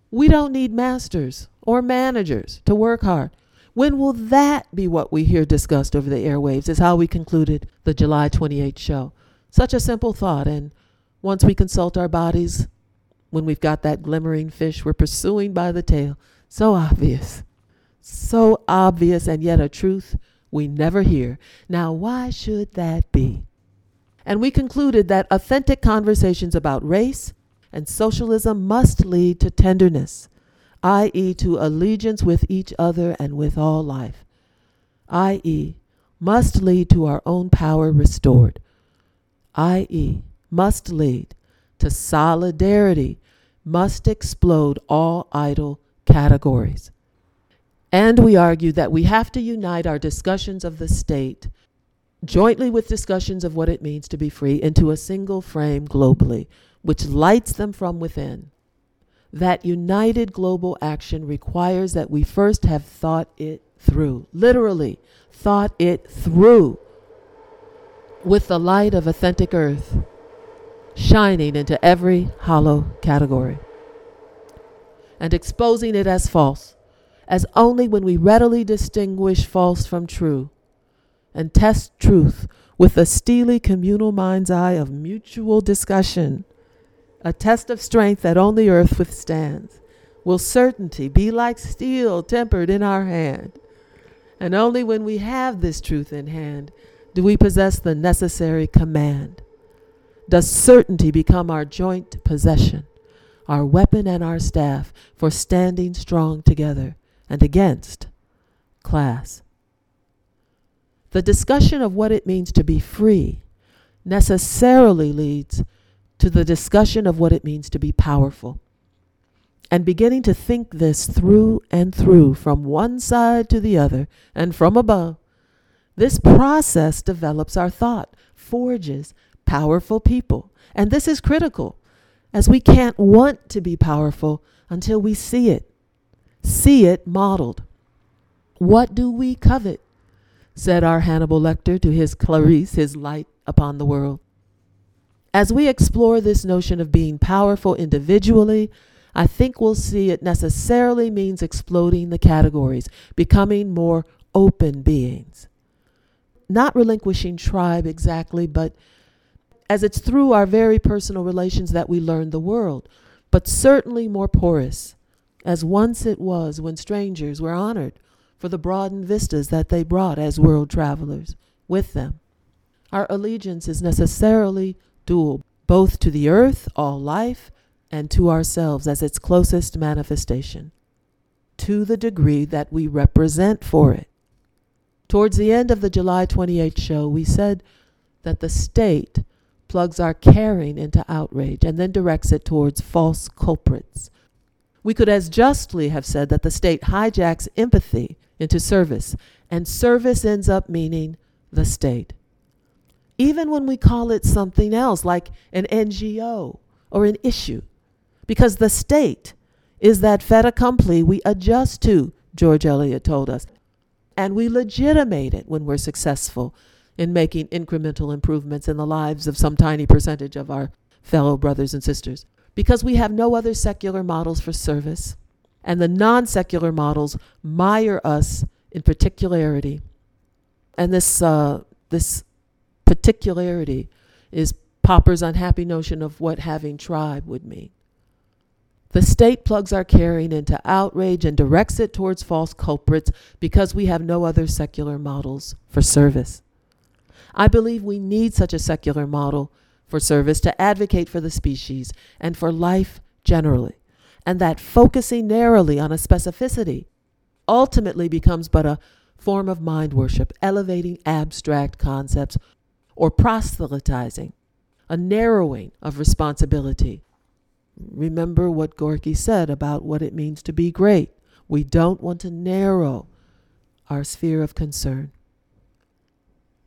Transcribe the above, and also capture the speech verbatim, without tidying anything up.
We don't need masters or managers to work hard. When will that be what we hear discussed over the airwaves, is how we concluded the July twenty-eighth show. Such a simple thought, and once we consult our bodies, when we've got that glimmering fish we're pursuing by the tail, so obvious, so obvious, and yet a truth we never hear. Now, why should that be? And we concluded that authentic conversations about race and socialism must lead to tenderness, that is to allegiance with each other and with all life, that is must lead to our own power restored, that is must lead to solidarity, must explode all idle categories. And we argued that we have to unite our discussions of the state, jointly with discussions of what it means to be free, into a single frame globally, which lights them from within. That united global action requires that we first have thought it through, literally thought it through, with the light of authentic earth shining into every hollow category, and exposing it as false, as only when we readily distinguish false from true, and test truth with a steely communal mind's eye of mutual discussion, a test of strength that only earth withstands, will certainty be like steel tempered in our hand. And only when we have this truth in hand do we possess the necessary command. Does certainty become our joint possession, our weapon and our staff for standing strong together and against class. The discussion of what it means to be free necessarily leads to the discussion of what it means to be powerful. And beginning to think this through and through, from one side to the other and from above, this process develops our thought, forges powerful people. And this is critical, as we can't want to be powerful until we see it, see it modeled. What do we covet? Said our Hannibal Lecter to his Clarice, his light upon the world. As we explore this notion of being powerful individually, I think we'll see it necessarily means exploding the categories, becoming more open beings. Not relinquishing tribe exactly, but as it's through our very personal relations that we learn the world, but certainly more porous, as once it was when strangers were honored for the broadened vistas that they brought as world travelers with them. Our allegiance is necessarily dual, both to the earth, all life, and to ourselves as its closest manifestation, to the degree that we represent for it. Towards the end of the July twenty-eighth show, we said that the state plugs our caring into outrage and then directs it towards false culprits. We could as justly have said that the state hijacks empathy into service, and service ends up meaning the state. Even when we call it something else, like an N G O or an issue, because the state is that fait accompli we adjust to, George Eliot told us, and we legitimate it when we're successful in making incremental improvements in the lives of some tiny percentage of our fellow brothers and sisters, because we have no other secular models for service, and the non-secular models mire us in particularity. And this uh, this particularity is Popper's unhappy notion of what having tribe would mean. The state plugs our caring into outrage and directs it towards false culprits because we have no other secular models for service. I believe we need such a secular model for service to advocate for the species and for life generally, and that focusing narrowly on a specificity ultimately becomes but a form of mind worship, elevating abstract concepts, or proselytizing, a narrowing of responsibility. Remember what Gorky said about what it means to be great. We don't want to narrow our sphere of concern.